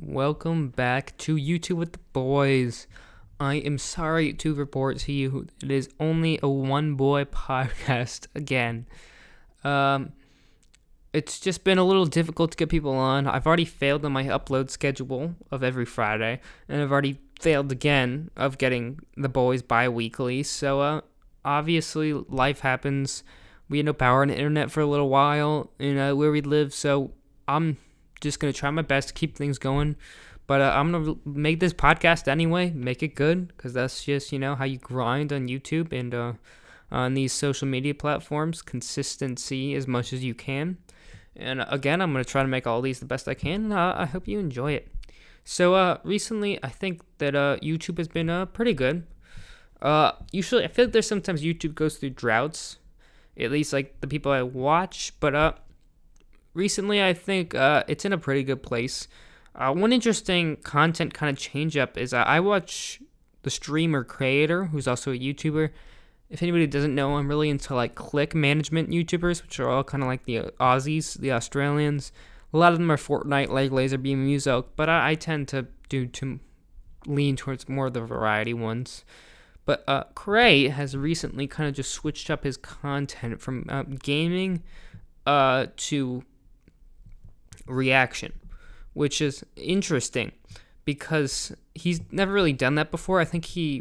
Welcome back to YouTube with the boys. I am sorry to report to you it is only a one boy podcast again. Um, it's just been a little difficult to get people on. I've already failed on my upload schedule of every Friday, and I've already failed again of getting the boys bi-weekly. So, obviously life happens. We had no power on the internet for a little while in where we live, so I'm just going to try my best to keep things going. But I'm going to make this podcast anyway, make it good, because that's just, how you grind on YouTube and on these social media platforms. Consistency as much as you can. And again, I'm going to try to make all these the best I can, and I hope you enjoy it. So recently, I think that YouTube has been pretty good. Usually, I feel like there's sometimes YouTube goes through droughts, at least like the people I watch, but recently, I think it's in a pretty good place. One interesting content kind of change up is I watch the streamer creator, who's also a YouTuber. If anybody doesn't know, I'm really into like click management YouTubers, which are all kind of like the Aussies, the Australians. A lot of them are Fortnite, like Laserbeam, Muselk, but I tend to lean towards more of the variety ones. But Cray has recently kind of just switched up his content from gaming to reaction, which is interesting because he's never really done that before. I think he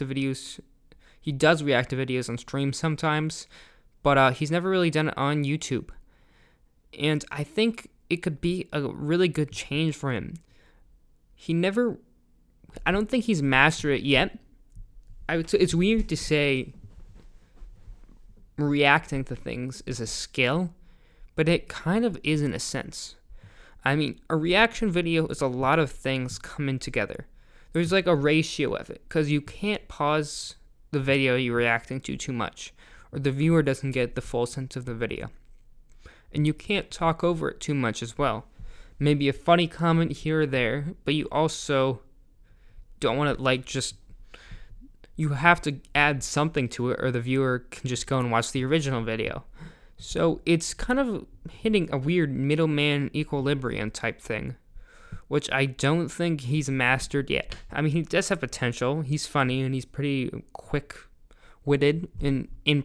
does react to videos on stream sometimes, but he's never really done it on YouTube. And I think it could be a really good change for him. I don't think he's mastered it yet. It's weird to say reacting to things is a skill, but it kind of is in a sense. I mean, a reaction video is a lot of things coming together. There's like a ratio of it, because you can't pause the video you're reacting to too much, or the viewer doesn't get the full sense of the video. And you can't talk over it too much as well. Maybe a funny comment here or there, but you also don't want to you have to add something to it, or the viewer can just go and watch the original video. So it's kind of hitting a weird middleman equilibrium type thing, which I don't think he's mastered yet. I mean, he does have potential. He's funny and he's pretty quick-witted in an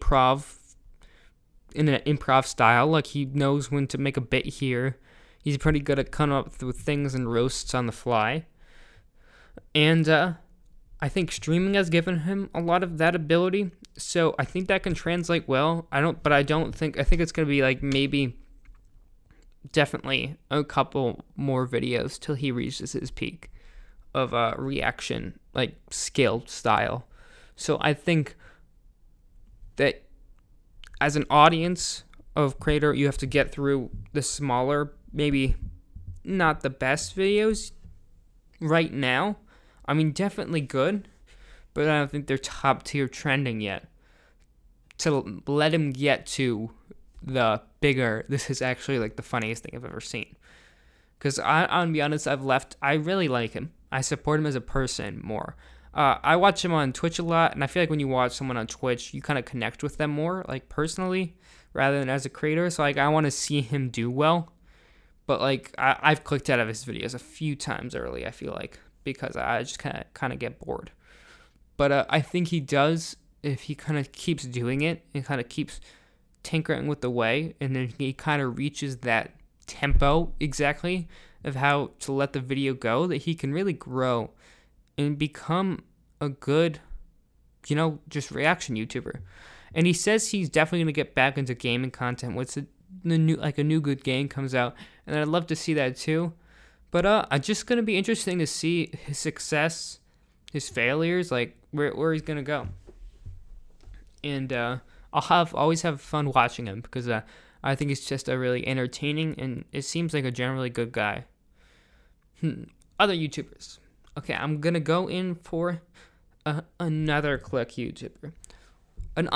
improv style. Like, he knows when to make a bit here. He's pretty good at coming up with things and roasts on the fly. And I think streaming has given him a lot of that ability, so I think that can translate well. I think it's going to be like maybe definitely a couple more videos till he reaches his peak of reaction, like skill style. So I think that as an audience of creator, you have to get through the smaller, maybe not the best videos right now. I mean, definitely good, but I don't think they're top tier trending yet. To let him get to the bigger, this is actually like the funniest thing I've ever seen. Because I'll be honest, I really like him. I support him as a person more. I watch him on Twitch a lot, and I feel like when you watch someone on Twitch, you kind of connect with them more, like personally, rather than as a creator. So like, I want to see him do well. But like, I've clicked out of his videos a few times early, I feel like, because I just kind of get bored. But I think he does, if he kind of keeps doing it and kind of keeps tinkering with the way, and then he kind of reaches that tempo exactly of how to let the video go, that he can really grow and become a good, just reaction YouTuber. And he says he's definitely going to get back into gaming content once a new good game comes out, and I'd love to see that too. But it's just going to be interesting to see his success, his failures, like where he's going to go. And I'll always have fun watching him, because I think he's just a really entertaining, and it seems like a generally good guy. Other YouTubers. Okay, I'm going to go in for another click YouTuber. An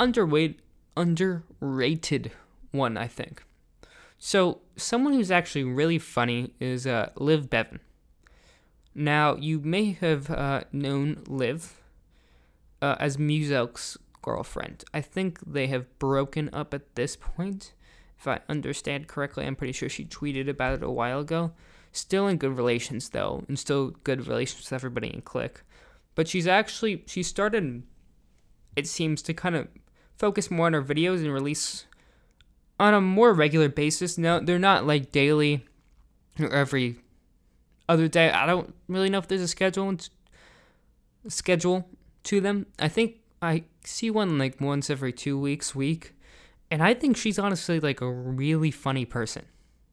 underrated one, I think. So, someone who's actually really funny is Liv Bevan. Now, you may have known Liv as Muselk's girlfriend. I think they have broken up at this point. If I understand correctly, I'm pretty sure she tweeted about it a while ago. Still in good relations, though, and still good relations with everybody in Click. But she started, it seems, to kind of focus more on her videos and release on a more regular basis. No, they're not like daily or every other day. I don't really know if there's a schedule to them. I think I see one like once every 2 weeks, and I think she's honestly like a really funny person.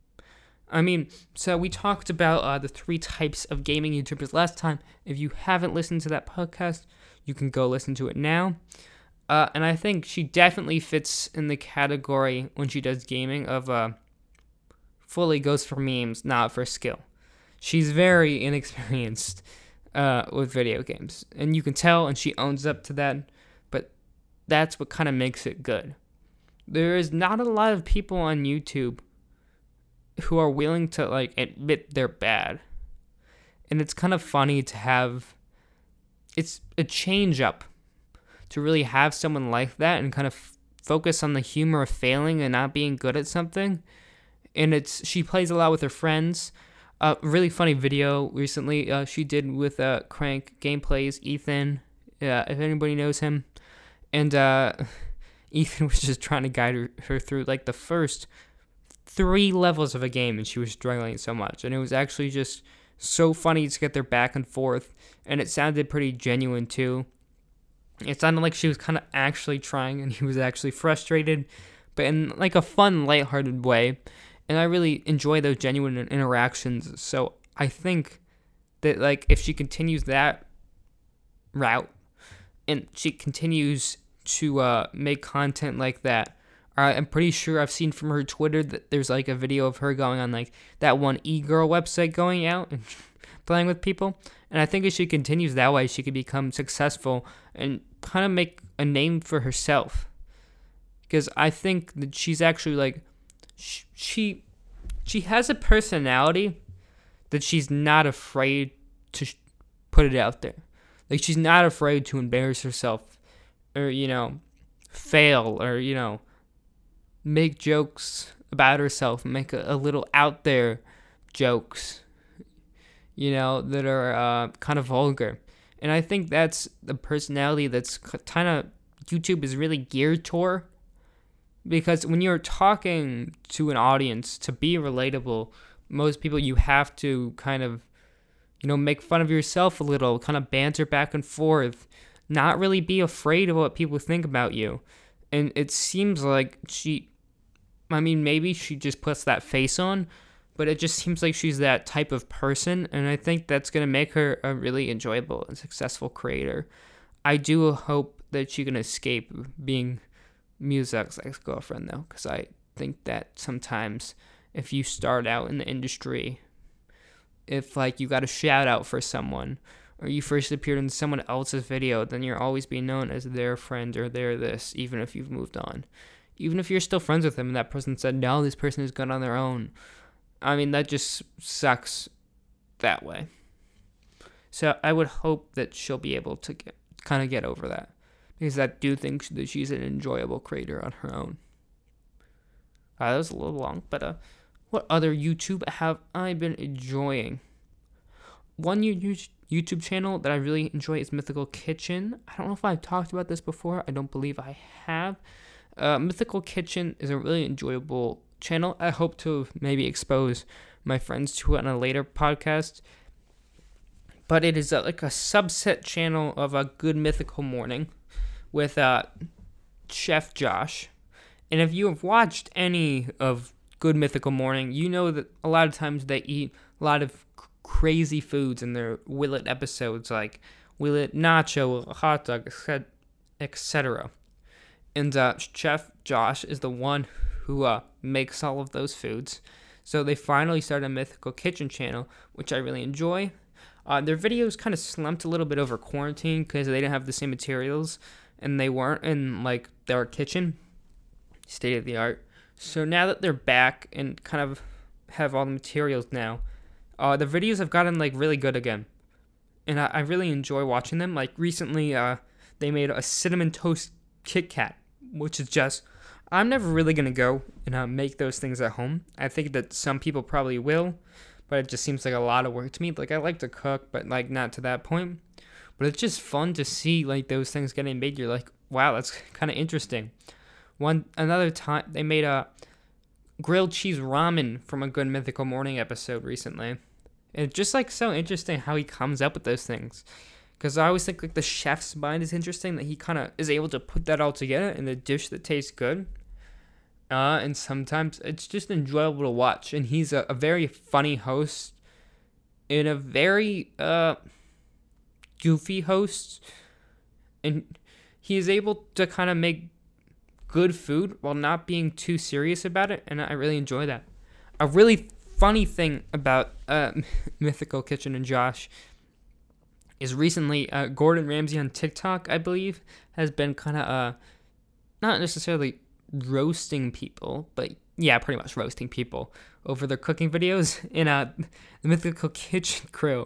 I mean, so we talked about the 3 types of gaming YouTubers last time. If you haven't listened to that podcast, you can go listen to it now. And I think she definitely fits in the category when she does gaming of fully goes for memes, not for skill. She's very inexperienced with video games, and you can tell, and she owns up to that, but that's what kind of makes it good. There is not a lot of people on YouTube who are willing to like admit they're bad. And it's kind of funny to have, it's a change up to really have someone like that and kind of focus on the humor of failing and not being good at something. And she plays a lot with her friends. A really funny video recently she did with Crank Gameplays, Ethan, if anybody knows him. And Ethan was just trying to guide her through like the first 3 levels of a game, and she was struggling so much. And it was actually just so funny to get their back and forth, and it sounded pretty genuine too. It sounded like she was kind of actually trying, and he was actually frustrated, but in like a fun, lighthearted way. And I really enjoy those genuine interactions. So I think that like if she continues that route and she continues to make content like that, I'm pretty sure I've seen from her Twitter that there's like a video of her going on like that one e-girl website, going out and playing with people. And I think if she continues that way, she could become successful and kind of make a name for herself. Because I think that she's actually like, she has a personality that she's not afraid to put it out there. Like, she's not afraid to embarrass herself or, fail or, make jokes about herself, make a little out there jokes, that are kind of vulgar. And I think that's the personality that's kind of YouTube is really geared toward. Because when you're talking to an audience, to be relatable, most people you have to kind of, make fun of yourself a little, kind of banter back and forth, not really be afraid of what people think about you. And it seems like maybe she just puts that face on, but it just seems like she's that type of person, and I think that's going to make her a really enjoyable and successful creator. I do hope that she can escape being Muzak's ex-girlfriend, though, because I think that sometimes if you start out in the industry, if, you got a shout-out for someone, or you first appeared in someone else's video, then you're always being known as their friend or their this, even if you've moved on. Even if you're still friends with them and that person said, no, this person is good on their own. That just sucks that way. So I would hope that she'll be able to get over that. Because I do think that she's an enjoyable creator on her own. That was a little long, but what other YouTube have I been enjoying? One YouTube channel that I really enjoy is Mythical Kitchen. I don't know if I've talked about this before. I don't believe I have. Mythical Kitchen is a really enjoyable channel. I hope to maybe expose my friends to it on a later podcast. But it is like a subset channel of a Good Mythical Morning with Chef Josh. And if you have watched any of Good Mythical Morning, you know that a lot of times they eat a lot of crazy foods in their Will It episodes, like Will It Nacho, Will It Hot Dog, etc. And Chef Josh is the one who makes all of those foods. So they finally started a Mythical Kitchen channel, which I really enjoy. Their videos kind of slumped a little bit over quarantine because they didn't have the same materials, and they weren't in their kitchen, state of the art. So now that they're back and kind of have all the materials now, the videos have gotten really good again, and I really enjoy watching them. Recently, they made a cinnamon toast Kit Kat, which is just, I'm never really gonna go and make those things at home. I think that some people probably will, but it just seems like a lot of work to me. Like, I like to cook, but like not to that point. But it's just fun to see like those things getting made. You're like, wow, that's kind of interesting. Another time they made a grilled cheese ramen from a Good Mythical Morning episode recently. And it's just like so interesting how he comes up with those things. Because I always think like the chef's mind is interesting, that he kind of is able to put that all together in a dish that tastes good. And sometimes it's just enjoyable to watch. And he's a very funny host and a very goofy host. And he is able to kind of make good food while not being too serious about it. And I really enjoy that. A really funny thing about Mythical Kitchen and Josh is recently Gordon Ramsay on TikTok, I believe, has been kind of not necessarily roasting people, but yeah, pretty much roasting people over their cooking videos. In the Mythical Kitchen crew,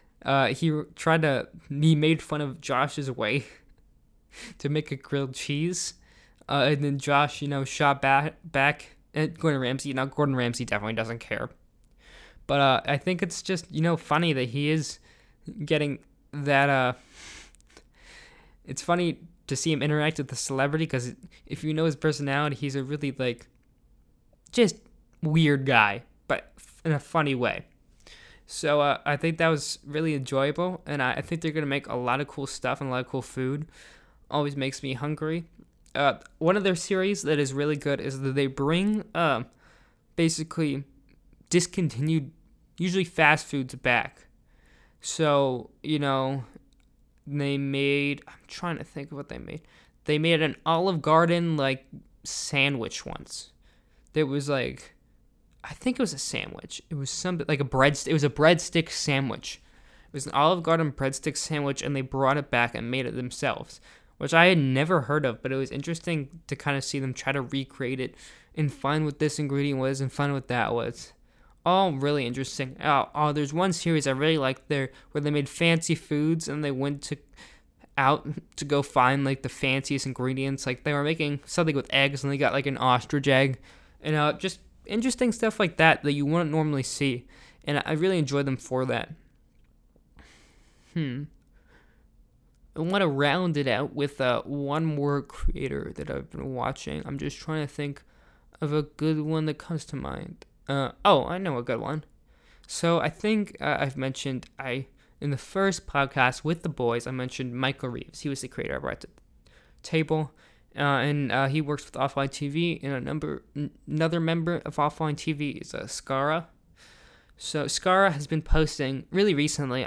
he made fun of Josh's way to make a grilled cheese, and then Josh, shot back at Gordon Ramsay. Now, Gordon Ramsay definitely doesn't care, but I think it's just funny that he is getting that. It's funny to see him interact with the celebrity, because if you know his personality, he's a really like just weird guy, but in a funny way. So I think that was really enjoyable, and I think they're gonna make a lot of cool stuff and a lot of cool food. Always makes me hungry. One of their series that is really good is that they bring basically discontinued, usually fast foods back. So they made, I'm trying to think of what they made. They made an Olive Garden like sandwich once. There was like, I think it was a sandwich. It was something like it was a breadstick sandwich. It was an Olive Garden breadstick sandwich, and they brought it back and made it themselves, which I had never heard of, but it was interesting to kind of see them try to recreate it and find what this ingredient was and find what that was. All really interesting. There's one series I really liked there where they made fancy foods and they went out to go find like the fanciest ingredients. Like they were making something with eggs and they got like an ostrich egg, and just interesting stuff like that you wouldn't normally see. And I really enjoyed them for that. I want to round it out with one more creator that I've been watching. I'm just trying to think of a good one that comes to mind. I know a good one. So I think I've mentioned, in the first podcast with the boys, I mentioned Michael Reeves. He was the creator of Right to Table, and he works with Offline TV, and another member of Offline TV is Skara. So Skara has been posting really recently.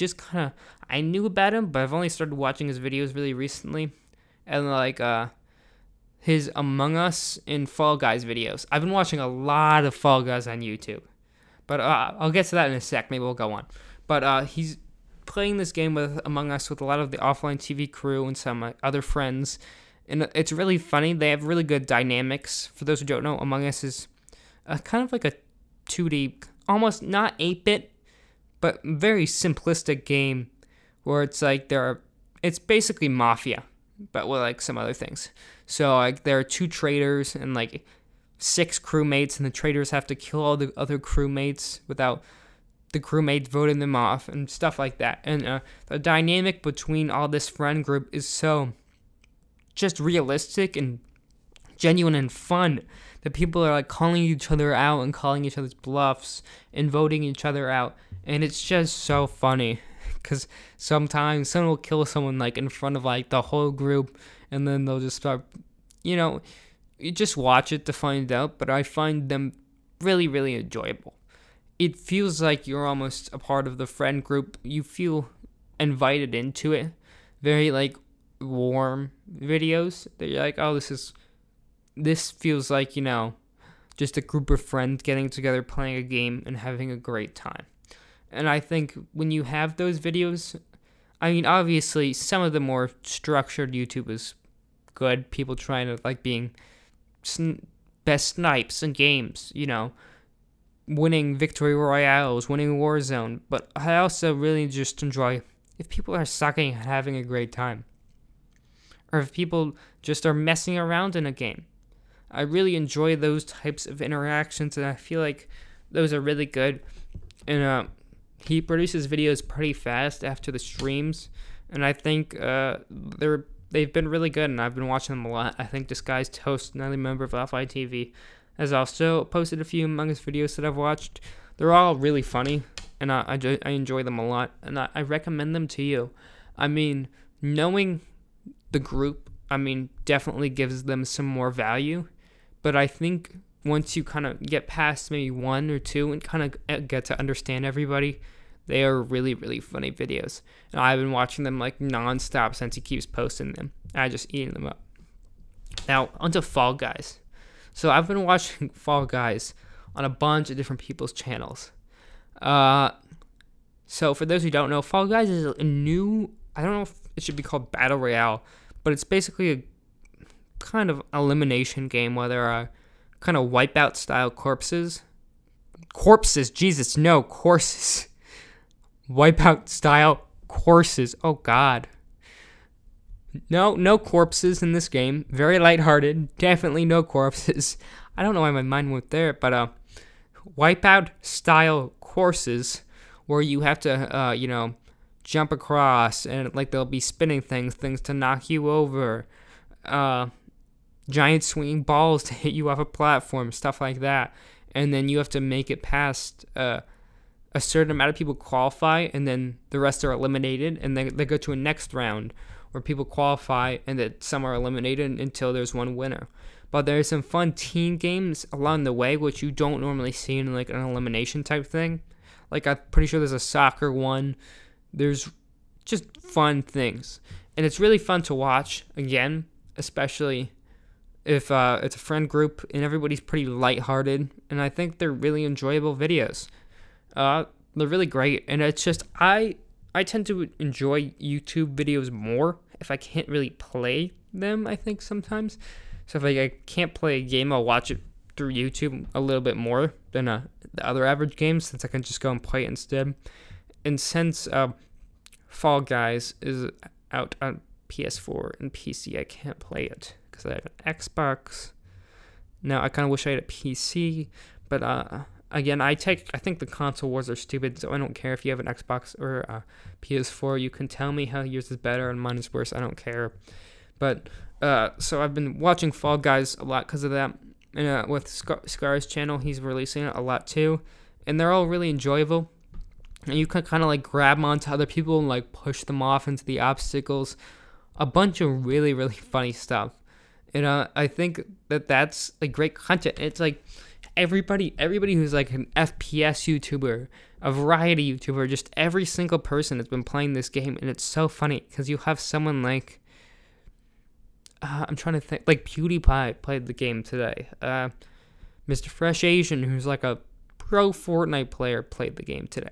I knew about him, but I've only started watching his videos really recently, and like his Among Us and Fall Guys videos. I've been watching a lot of Fall Guys on YouTube, but I'll get to that in a sec. Maybe we'll go on. But he's playing this game with Among Us with a lot of the Offline TV crew and some other friends, and it's really funny. They have really good dynamics. For those who don't know, Among Us is kind of like a 2D, almost not 8-bit, but very simplistic game where it's like it's basically Mafia, but with like some other things. So like there are 2 traders and like 6 crewmates, and the traders have to kill all the other crewmates without the crewmates voting them off and stuff like that. And the dynamic between all this friend group is so just realistic and genuine and fun that people are like calling each other out and calling each other's bluffs and voting each other out. And it's just so funny, because sometimes someone will kill someone like in front of like the whole group, and then they'll just start, you just watch it to find out. But I find them really, really enjoyable. It feels like you're almost a part of the friend group. You feel invited into it. Very like warm videos that you're like, oh, this feels like, just a group of friends getting together, playing a game, and having a great time. And I think when you have those videos, I mean, obviously, some of the more structured YouTube is good. People trying to, like, being best snipes in games, winning victory royales, winning Warzone. But I also really just enjoy if people are sucking and having a great time, or if people just are messing around in a game. I really enjoy those types of interactions, and I feel like those are really good. and he produces videos pretty fast after the streams, and I think they've been really good, and I've been watching them a lot. I think Disguised Toast, another member of Alphi TV, has also posted a few Among Us videos that I've watched. They're all really funny, and I enjoy them a lot, and I recommend them to you. I mean, knowing the group, definitely gives them some more value, but I think once you kind of get past maybe one or two and kind of get to understand everybody, they are really, really funny videos. And I've been watching them like nonstop since he keeps posting them. I just eating them up. Now, onto Fall Guys. So I've been watching Fall Guys on a bunch of different people's channels. So for those who don't know, Fall Guys is a new, I don't know if it should be called Battle Royale, but it's basically a kind of elimination game where there are kind of Wipeout style courses. Jesus, no, courses. Wipeout style courses. Oh God. No corpses in this game. Very lighthearted. Definitely no corpses. I don't know why my mind went there, but Wipeout style courses where you have to jump across, and like they'll be spinning things to knock you over. Giant swinging balls to hit you off a platform, stuff like that. And then you have to make it past a certain amount of people qualify, and then the rest are eliminated, and then they go to a next round where people qualify, and then some are eliminated until there's one winner. But there's some fun team games along the way, which you don't normally see in like an elimination type thing. Like I'm pretty sure there's a soccer one. There's just fun things, and it's really fun to watch, again, especially if it's a friend group and everybody's pretty lighthearted, and I think they're really enjoyable videos. They're really great, and it's just I tend to enjoy YouTube videos more if I can't really play them, I think, sometimes. So if I can't play a game, I'll watch it through YouTube a little bit more than the other average games, since I can just go and play it instead. And since Fall Guys is out on PS4 and PC, I can't play it because I have an Xbox. Now, I kind of wish I had a PC, but again, I think the console wars are stupid, so I don't care if you have an Xbox or a PS4. You can tell me how yours is better and mine is worse. I don't care. But so I've been watching Fall Guys a lot because of that. And with Scar's channel, he's releasing it a lot too, and they're all really enjoyable. And you can kind of like grab onto other people and like push them off into the obstacles. A bunch of really, really funny stuff. And I think that's like great content. It's like everybody who's like an FPS YouTuber, a variety YouTuber, just every single person has been playing this game, and it's so funny because you have someone like I'm trying to think, like PewDiePie played the game today. Mr. Fresh Asian, who's like a pro Fortnite player, played the game today.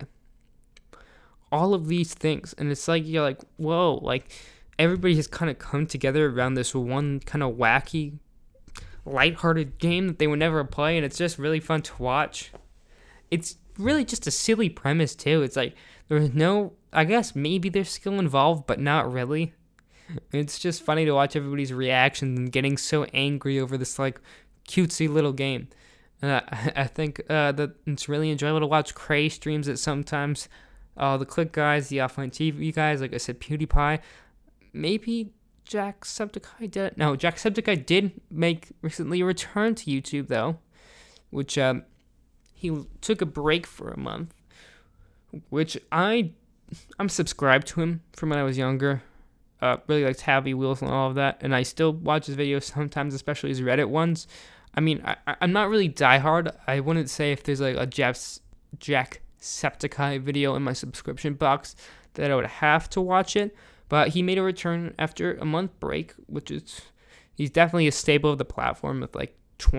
All of these things, and it's like you're like, whoa, like everybody has kind of come together around this one kind of wacky, lighthearted game that they would never play, and it's just really fun to watch. It's really just a silly premise too. It's like there's no, I guess maybe there's skill involved, but not really. It's just funny to watch everybody's reactions and getting so angry over this like cutesy little game. I think that it's really enjoyable to watch. Cray streams it sometimes. The Click guys, the Offline TV guys, like I said, PewDiePie. Maybe Jacksepticeye did. No, Jacksepticeye did make recently a return to YouTube though, which he took a break for a month, which I'm subscribed to him from when I was younger. Really liked Happy Wheels and all of that, and I still watch his videos sometimes, especially his Reddit ones. I mean, I'm not really diehard. I wouldn't say if there's like a Jacksepticeye video in my subscription box that I would have to watch it, but he made a return after a month break, which is, he's definitely a staple of the platform with like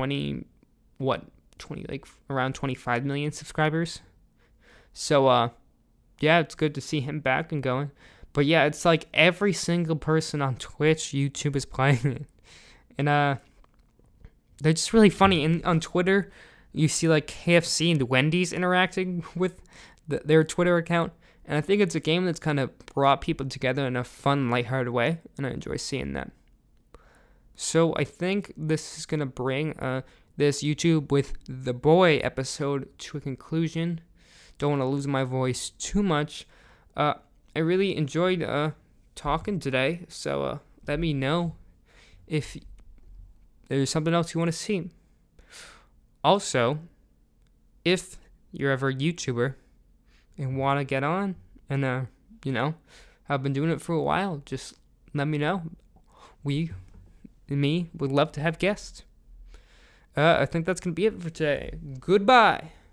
around 25 million subscribers. So, yeah, it's good to see him back and going. But yeah, it's like every single person on Twitch, YouTube is playing it. And they're just really funny. And on Twitter, you see like KFC and Wendy's interacting with their Twitter account. And I think it's a game that's kind of brought people together in a fun, lighthearted way. And I enjoy seeing that. So I think this is going to bring this YouTube with the Boy episode to a conclusion. don't want to lose my voice too much. I really enjoyed talking today, so let me know if there's something else you want to see. Also, if you're ever a YouTuber and want to get on and, I've been doing it for a while, just let me know. Me would love to have guests. I think that's going to be it for today. Goodbye.